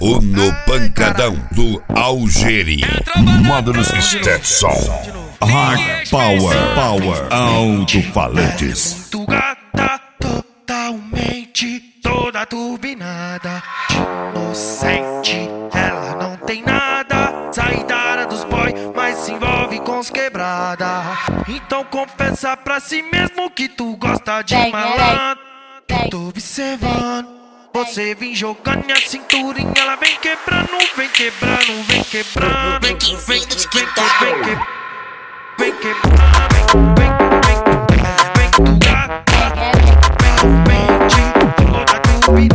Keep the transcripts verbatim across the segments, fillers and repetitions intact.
O no pancadão do Algeri. Módulos Stetson. Hard Power. Power. Alto-falantes. Muito gata, totalmente toda turbinada. Inocente, ela não tem nada. Sai da área dos boy, mas se envolve com os quebrada. Então confessa pra si mesmo que tu gosta de malandro. Tô observando. Você vem jogando a cinturinha, ela vem quebrando, vem quebrando, vem quebrando, vem que vem que vem que vem que vem quebrando, vem vem vem tu gata, mente toda tu vem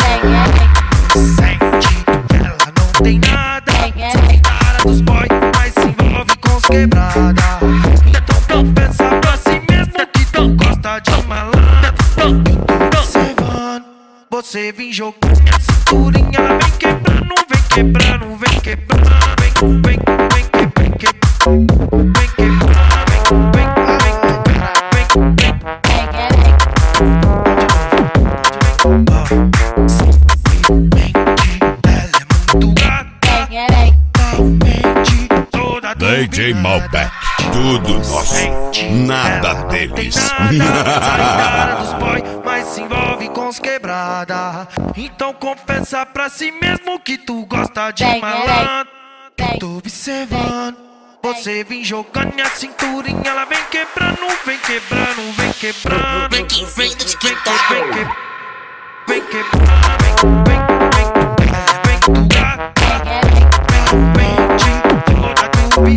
sente, ela não tem nada, sai da área dos boy, mas se envolve com os quebrada. Então confessa pra si mesmo que tu gosta de malandro. Você vem jogando a cinturinha, ela vem quebrando, vem quebrando, vem quebrando, vem, vem, vem, vem, vem, vem quebrando, vem, vem, vem, vem, ela é muito gata, totalmente toda D J Malbec. Tudo nosso, nada deles. Mas se envolve com os quebrada. Então confessa pra si mesmo que tu gosta de malandro. Tô observando. Você vem jogando a cinturinha, ela vem quebrando, vem quebrando, vem quebrando, vem que vem que vem que vem que vem quebrando, vem, vem, vem tu gata, mente toda tu vem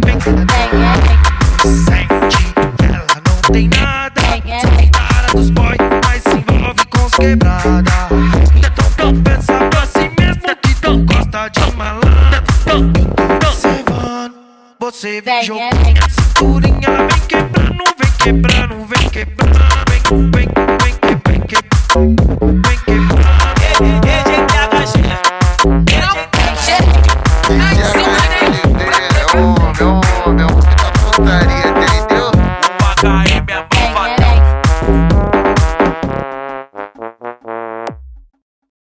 sente, ela não tem nada, sai da área dos boy, mas se envolve com os quebrada. Então confessa pra si mesmo que tu gosta de malandro. Tô observando. Você vem jogando a cinturinha, ela vem quebrando, vem quebrando, vem quebrando, vem, vem, vem, vem, vem, vem quebrando. Meu, meu, meu, muita putaria, entendeu? O H M é